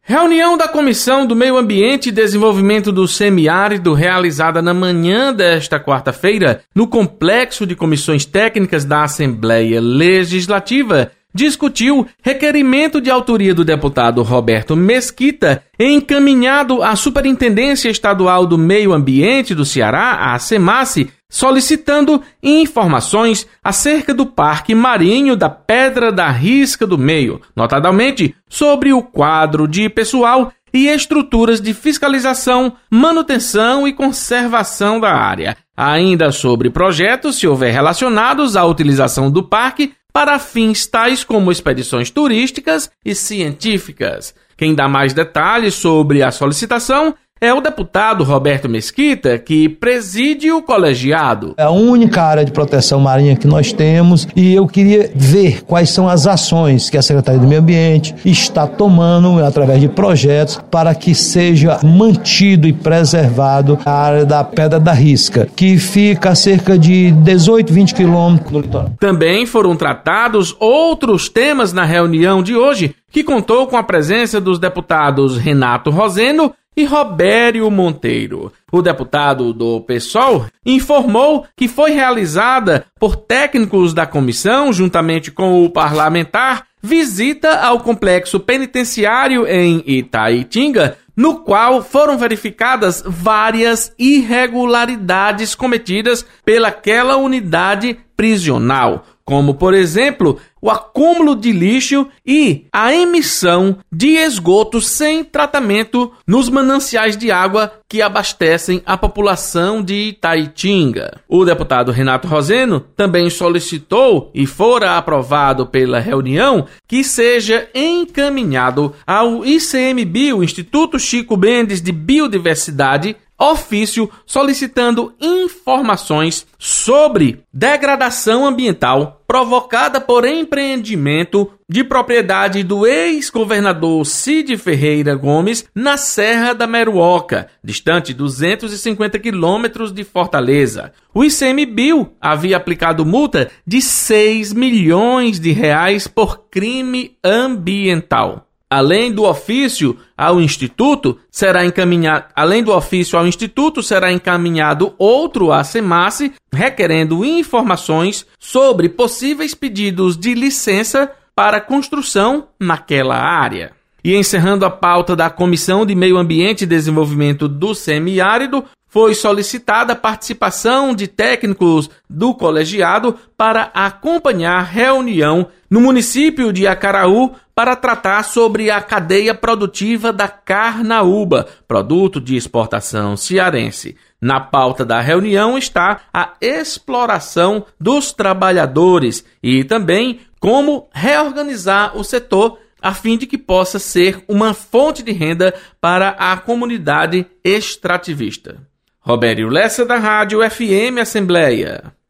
Reunião da Comissão do Meio Ambiente e Desenvolvimento do Semiárido, realizada na manhã desta quarta-feira, no Complexo de Comissões Técnicas da Assembleia Legislativa, discutiu requerimento de autoria do deputado Roberto Mesquita, encaminhado à Superintendência Estadual do Meio Ambiente do Ceará, a SEMASSE, solicitando informações acerca do Parque Marinho da Pedra da Risca do Meio, notadamente sobre o quadro de pessoal e estruturas de fiscalização, manutenção e conservação da área. Ainda sobre projetos, se houver relacionados à utilização do parque para fins tais como expedições turísticas e científicas. Quem dá mais detalhes sobre a solicitação é o deputado Roberto Mesquita, que preside o colegiado. É a única área de proteção marinha que nós temos e eu queria ver quais são as ações que a Secretaria do Meio Ambiente está tomando através de projetos para que seja mantido e preservado a área da Pedra da Risca, que fica a cerca de 18, 20 quilômetros do litoral. Também foram tratados outros temas na reunião de hoje, que contou com a presença dos deputados Renato Roseno e Robério Monteiro. O deputado do PSOL informou que foi realizada por técnicos da comissão, juntamente com o parlamentar, visita ao complexo penitenciário em Itaitinga, no qual foram verificadas várias irregularidades cometidas pelaquela unidade prisional, como, por exemplo, o acúmulo de lixo e a emissão de esgoto sem tratamento nos mananciais de água que abastecem a população de Itaitinga. O deputado Renato Roseno também solicitou, e fora aprovado pela reunião, que seja encaminhado ao ICMBio, Instituto Chico Mendes de Biodiversidade, ofício solicitando informações sobre degradação ambiental provocada por empreendimento de propriedade do ex-governador Cid Ferreira Gomes na Serra da Meruoca, distante 250 quilômetros de Fortaleza. O ICMBio havia aplicado multa de R$6 milhões por crime ambiental. Além do ofício ao Instituto, será encaminhado outro à SEMASSE, requerendo informações sobre possíveis pedidos de licença para construção naquela área. E encerrando a pauta da Comissão de Meio Ambiente e Desenvolvimento do Semiárido, foi solicitada a participação de técnicos do colegiado para acompanhar reunião no município de Acaraú para tratar sobre a cadeia produtiva da carnaúba, produto de exportação cearense. Na pauta da reunião está a exploração dos trabalhadores e também como reorganizar o setor a fim de que possa ser uma fonte de renda para a comunidade extrativista. Robério Lessa, da Rádio FM Assembleia.